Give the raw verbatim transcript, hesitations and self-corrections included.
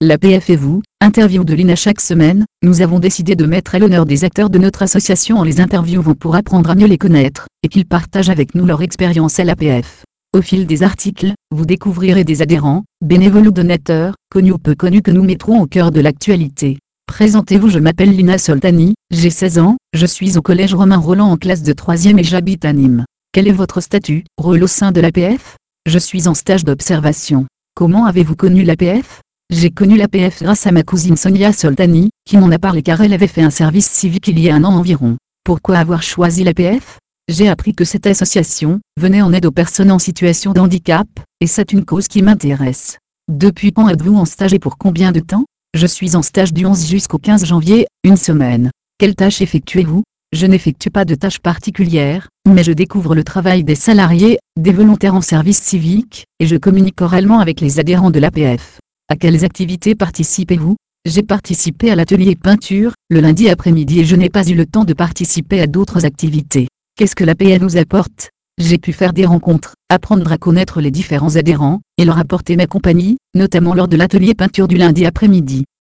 L'A P F et vous, interview de Lina chaque semaine, nous avons décidé de mettre à l'honneur des acteurs de notre association en les interviewant pour apprendre à mieux les connaître, et qu'ils partagent avec nous leur expérience à l'A P F. Au fil des articles, vous découvrirez des adhérents, bénévoles ou donateurs, connus ou peu connus que nous mettrons au cœur de l'actualité. Présentez-vous, je m'appelle Lina Soltani, j'ai seize ans, je suis au collège Romain Rolland en classe de troisième et j'habite à Nîmes. Quel est votre statut, rôle au sein de l'A P F? Je suis en stage d'observation. Comment avez-vous connu l'A P F? J'ai connu l'A P F grâce à ma cousine Sonia Soltani, qui m'en a parlé car elle avait fait un service civique il y a un an environ. Pourquoi avoir choisi l'A P F? J'ai appris que cette association venait en aide aux personnes en situation de handicap, et c'est une cause qui m'intéresse. Depuis quand êtes-vous en stage et pour combien de temps? Je suis en stage du onze jusqu'au quinze janvier, une semaine. Quelles tâches effectuez-vous? Je n'effectue pas de tâches particulières, mais je découvre le travail des salariés, des volontaires en service civique, et je communique oralement avec les adhérents de l'A P F. À quelles activités participez-vous? J'ai participé à l'atelier peinture, le lundi après-midi et je n'ai pas eu le temps de participer à d'autres activités. Qu'est-ce que l'A P F nous apporte? J'ai pu faire des rencontres, apprendre à connaître les différents adhérents, et leur apporter ma compagnie, notamment lors de l'atelier peinture du lundi après-midi.